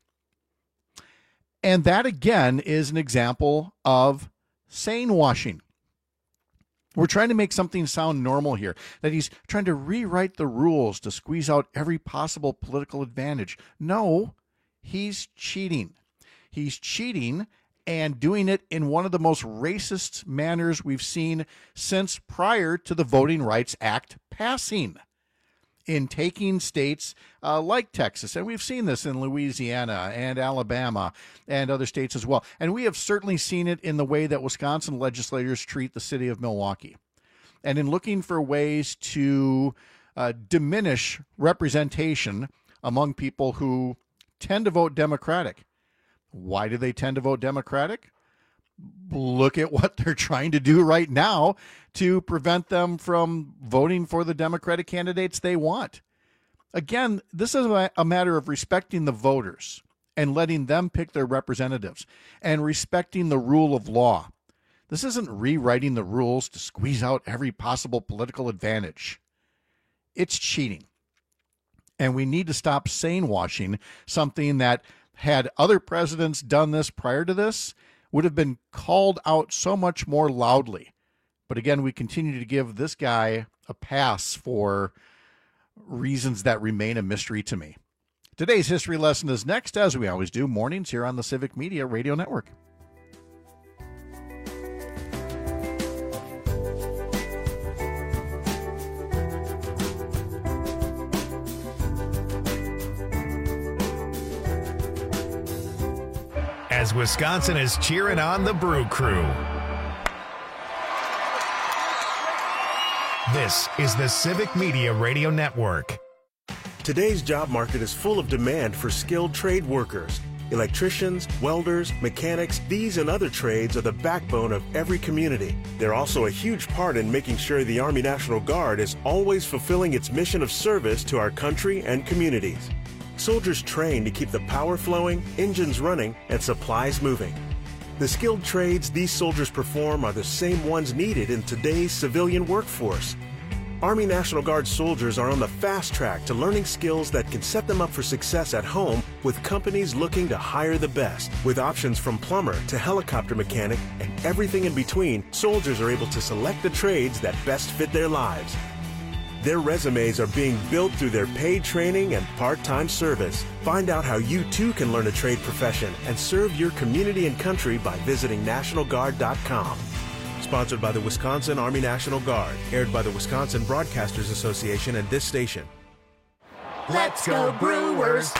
And that, again, is an example of sane washing. We're trying to make something sound normal here, that he's trying to rewrite the rules to squeeze out every possible political advantage. No, he's cheating. He's cheating and doing it in one of the most racist manners we've seen since prior to the Voting Rights Act passing, in taking states like Texas. And we've seen this in Louisiana and Alabama and other states as well. And we have certainly seen it in the way that Wisconsin legislators treat the city of Milwaukee. And in looking for ways to diminish representation among people who tend to vote Democratic. Why do they tend to vote Democratic? Look at what they're trying to do right now to prevent them from voting for the Democratic candidates they want. Again, this is a matter of respecting the voters and letting them pick their representatives and respecting the rule of law. This isn't rewriting the rules to squeeze out every possible political advantage. It's cheating. And we need to stop sane washing, something that, had other presidents done this prior to this, would have been called out so much more loudly. But again, we continue to give this guy a pass for reasons that remain a mystery to me. Today's history lesson is next, as we always do, mornings here on the Civic Media Radio Network. As Wisconsin is cheering on the Brew Crew. This is the Civic Media Radio Network. Today's job market is full of demand for skilled trade workers. Electricians, welders, mechanics, these and other trades are the backbone of every community. They're also a huge part in making sure the Army National Guard is always fulfilling its mission of service to our country and communities. Soldiers train to keep the power flowing, engines running, and supplies moving. The skilled trades these soldiers perform are the same ones needed in today's civilian workforce. Army National Guard soldiers are on the fast track to learning skills that can set them up for success at home with companies looking to hire the best. With options from plumber to helicopter mechanic and everything in between, soldiers are able to select the trades that best fit their lives. Their resumes are being built through their paid training and part-time service. Find out how you too can learn a trade profession and serve your community and country by visiting NationalGuard.com. Sponsored by the Wisconsin Army National Guard. Aired by the Wisconsin Broadcasters Association and this station. Let's go Brewers!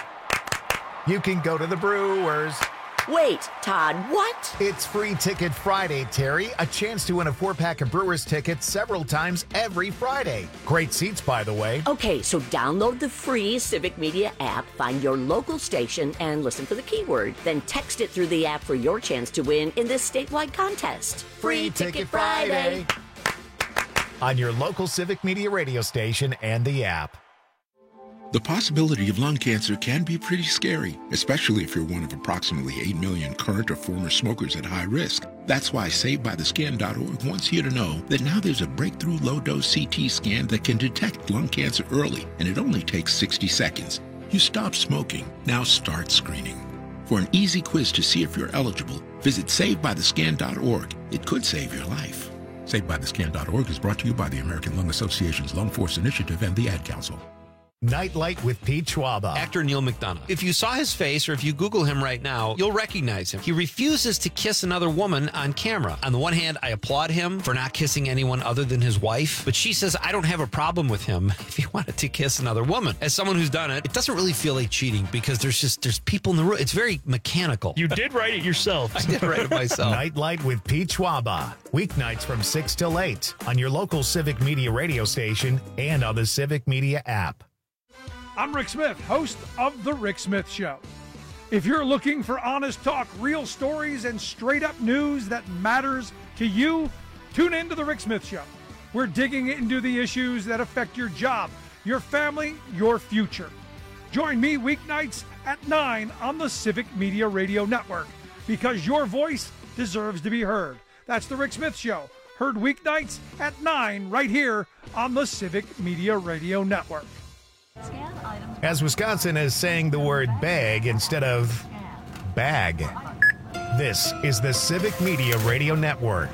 You can go to the Brewers. Wait, Todd, what? It's Free Ticket Friday, Terry. A chance to win a 4-pack of Brewers tickets several times every Friday. Great seats, by the way. Okay, so download the free Civic Media app, find your local station, and listen for the keyword. Then text it through the app for your chance to win in this statewide contest. Free Ticket Friday. On your local Civic Media radio station and the app. The possibility of lung cancer can be pretty scary, especially if you're one of approximately 8 million current or former smokers at high risk. That's why SaveByTheScan.org wants you to know that now there's a breakthrough low-dose CT scan that can detect lung cancer early, and it only takes 60 seconds. You stop smoking, now start screening. For an easy quiz to see if you're eligible, visit SaveByTheScan.org. It could save your life. SaveByTheScan.org is brought to you by the American Lung Association's Lung Force Initiative and the Ad Council. Nightlight with Pete Schwaba. Actor Neil McDonough. If you saw his face or if you Google him right now, you'll recognize him. He refuses to kiss another woman on camera. On the one hand, I applaud him for not kissing anyone other than his wife, but she says I don't have a problem with him if he wanted to kiss another woman. As someone who's done it, it doesn't really feel like cheating because there's people in the room. It's very mechanical. You did write it yourself. I did write it myself. Nightlight with Pete Schwaba. Weeknights from 6 till 8 on your local Civic Media radio station and on the Civic Media app. I'm Rick Smith, host of The Rick Smith Show. If you're looking for honest talk, real stories, and straight-up news that matters to you, tune in to The Rick Smith Show. We're digging into the issues that affect your job, your family, your future. Join me weeknights at 9 on the Civic Media Radio Network, because your voice deserves to be heard. That's The Rick Smith Show, heard weeknights at 9 right here on the Civic Media Radio Network. As Wisconsin is saying the word bag instead of bag. This is the Civic Media Radio Network.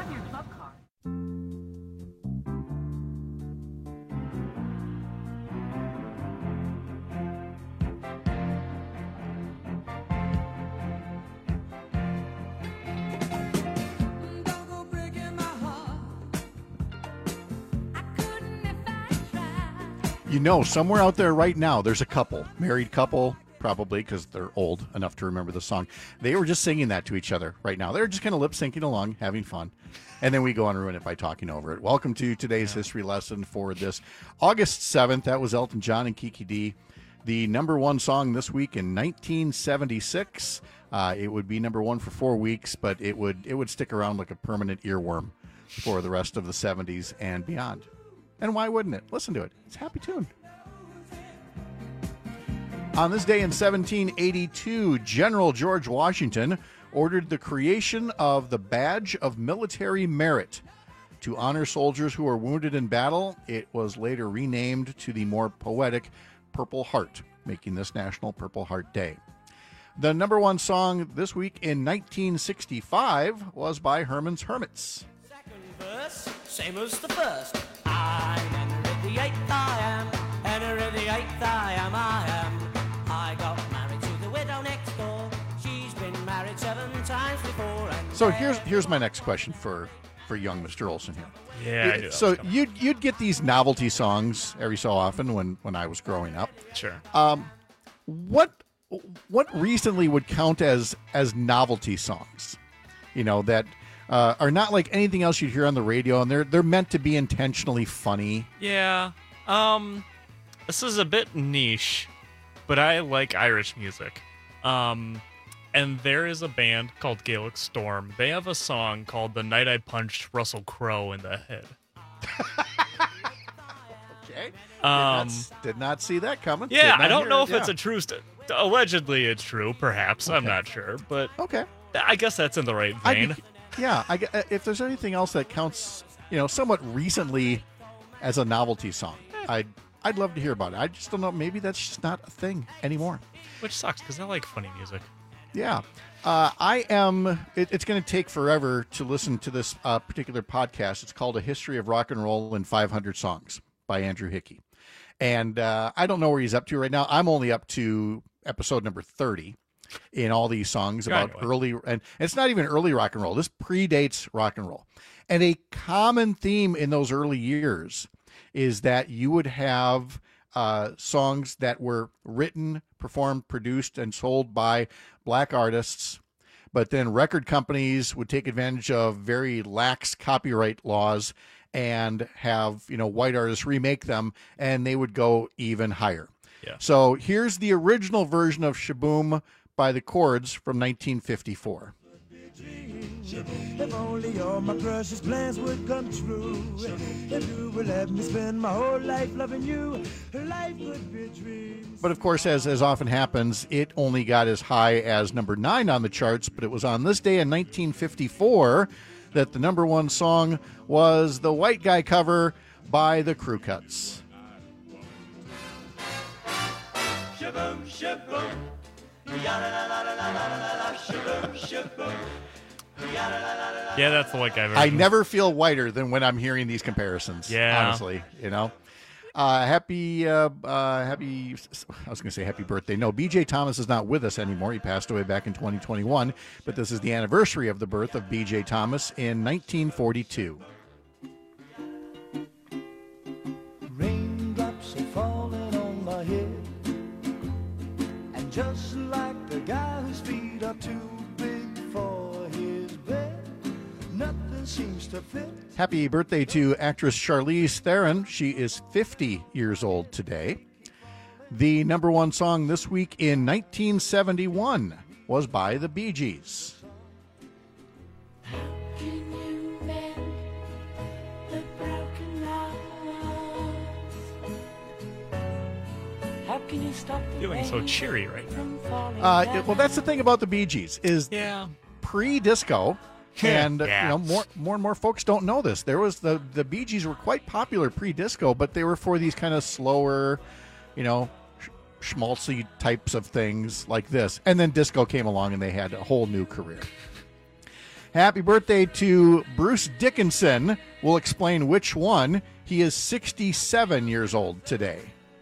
You know, somewhere out there right now, there's a couple, married couple, probably because they're old enough to remember the song. They were just singing that to each other right now. They're just kind of lip syncing along, having fun. And then we go on and ruin it by talking over it. Welcome to today's history lesson for this August 7th. That was Elton John and Kiki D. The number one song this week in 1976. It would be number one for 4 weeks, but it would stick around like a permanent earworm for the rest of the 70s and beyond. And why wouldn't it? Listen to it. It's a happy tune. On this day in 1782, General George Washington ordered the creation of the Badge of Military Merit to honor soldiers who were wounded in battle. It was later renamed to the more poetic Purple Heart, making this National Purple Heart Day. The number one song this week in 1965 was by Herman's Hermits. Second verse, same as the first. I'm in with the eighth I am. faith I am. I got married to the widow next door. She's been married 7 times before. And So here's my next question for young Mr. Olson here. Yeah, I knew that So was coming. you'd get these novelty songs every so often when I was growing up. Sure. What recently would count as novelty songs? You know, that are not like anything else you'd hear on the radio, and they're meant to be intentionally funny. Yeah. This is a bit niche, but I like Irish music. And there is a band called Gaelic Storm. They have a song called The Night I Punched Russell Crowe in the Head. Okay. Did Did not see that coming. Yeah, Did not I don't hear know it, if it's yeah. a true... Allegedly, it's true. Perhaps. I'm not sure. But okay. I guess that's in the right vein. If there's anything else that counts, somewhat recently as a novelty song, I'd love to hear about it. I just don't know. Maybe that's just not a thing anymore. Which sucks, because I like funny music. Yeah. It's going to take forever to listen to this particular podcast. It's called A History of Rock and Roll in 500 Songs by Andrew Hickey. And I don't know where he's up to right now. I'm only up to episode number 30 in all these songs about early, and it's not even early rock and roll. This predates rock and roll. And a common theme in those early years is that you would have songs that were written, performed, produced, and sold by black artists, but then record companies would take advantage of very lax copyright laws and have white artists remake them, and they would go even higher. Yeah. So here's the original version of Shaboom by the Chords from 1954. If only all my precious plans would come true. If you would let me spend my whole life loving you, life would be a dream. But of course, as often happens, it only got as high as number 9 on the charts, but it was on this day in 1954 that the number 1 song was the White Guy cover by the Crew Cuts. Shaboom, shaboom. Ya-la-la-la-la-la-la-la, shaboom, shaboom. Yeah, that's the White Guy version. I never feel whiter than when I'm hearing these comparisons. Yeah. Honestly, happy, I was going to say happy birthday. No, B.J. Thomas is not with us anymore. He passed away back in 2021, but this is the anniversary of the birth of B.J. Thomas in 1942. Raindrops are falling on my head, and just like the guy whose feet are too big for his bed, nothing seems to fit. Happy birthday to actress Charlize Theron. She is 50 years old today. The number 1 song this week in 1971 was by the Bee Gees. How can you stop the Feeling so rain cheery right from now. falling Well, that's the thing about the Bee Gees is pre-disco. And more and more folks don't know this. There was the Bee Gees were quite popular pre-disco, but they were for these kind of slower, schmaltzy types of things like this. And then disco came along, and they had a whole new career. Happy birthday to Bruce Dickinson. We'll explain which one. He is 67 years old today.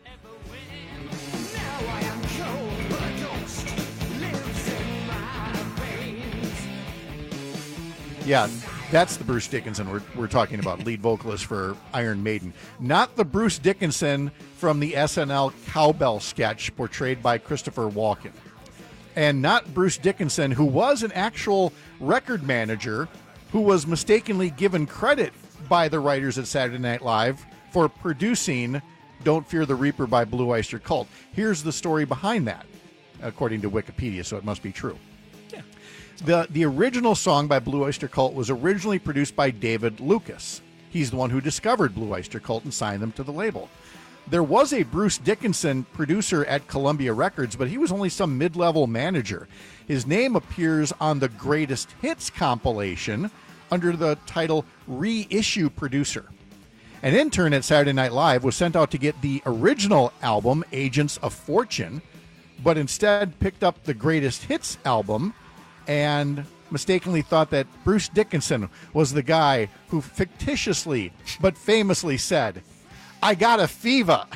Yeah, that's the Bruce Dickinson we're talking about, lead vocalist for Iron Maiden. Not the Bruce Dickinson from the SNL cowbell sketch portrayed by Christopher Walken. And not Bruce Dickinson, who was an actual record manager who was mistakenly given credit by the writers at Saturday Night Live for producing Don't Fear the Reaper by Blue Oyster Cult. Here's the story behind that, according to Wikipedia, so it must be true. The original song by Blue Oyster Cult was originally produced by David Lucas. He's the one who discovered Blue Oyster Cult and signed them to the label. There was a Bruce Dickinson producer at Columbia Records, but he was only some mid-level manager. His name appears on the Greatest Hits compilation under the title Reissue Producer. An intern at Saturday Night Live was sent out to get the original album, Agents of Fortune, but instead picked up the Greatest Hits album and mistakenly thought that Bruce Dickinson was the guy who fictitiously but famously said, "I got a fever,"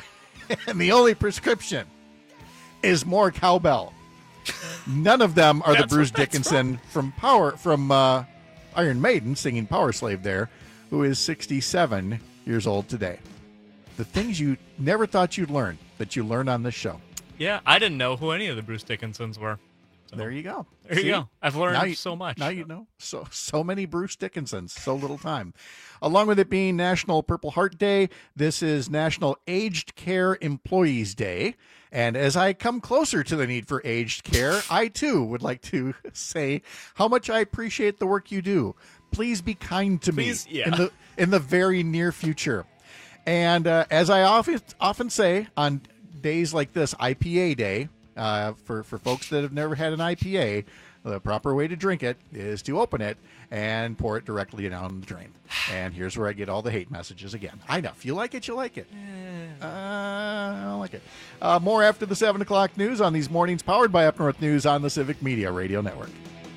And the only prescription is more cowbell. None of them are the Bruce Dickinson from Iron Maiden singing Power Slave there, who is 67 years old today. The things you never thought you'd learn that you learn on this show. Yeah, I didn't know who any of the Bruce Dickinsons were. So. There you go. There you go. I've learned so much. Now you know. So many Bruce Dickinsons, so little time. Along with it being National Purple Heart Day, this is National Aged Care Employees Day. And as I come closer to the need for aged care, I too would like to say how much I appreciate the work you do. Please be kind to me in the very near future. And as I often say on days like this, IPA Day, for folks that have never had an IPA, the proper way to drink it is to open it and pour it directly down the drain. And here's where I get all the hate messages again. I know. If you like it, you like it. I don't like it. More after the 7 o'clock news on these mornings, powered by Up North News on the Civic Media Radio Network.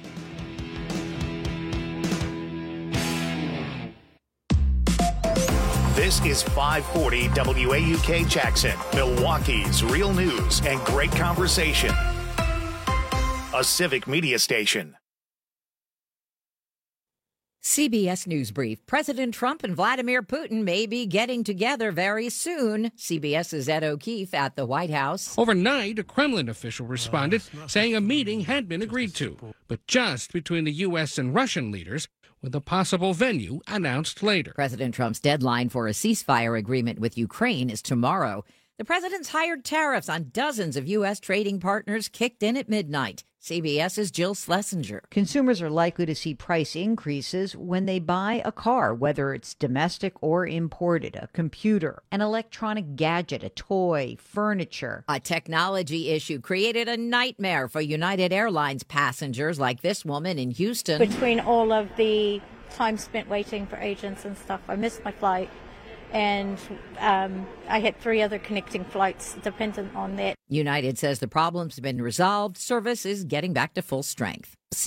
This is 540 WAUK Jackson, Milwaukee's real news and great conversation. A Civic Media station. CBS News Brief. President Trump and Vladimir Putin may be getting together very soon. CBS's Ed O'Keefe at the White House. Overnight, a Kremlin official responded saying a meeting had been agreed to, but just between the U.S. and Russian leaders, with a possible venue announced later. President Trump's deadline for a ceasefire agreement with Ukraine is tomorrow. The president's hired tariffs on dozens of U.S. trading partners kicked in at midnight. CBS's Jill Schlesinger. Consumers are likely to see price increases when they buy a car, whether it's domestic or imported, a computer, an electronic gadget, a toy, furniture. A technology issue created a nightmare for United Airlines passengers like this woman in Houston. Between all of the time spent waiting for agents and stuff, I missed my flight. And I had 3 other connecting flights dependent on that. United says the problem's been resolved. Service is getting back to full strength.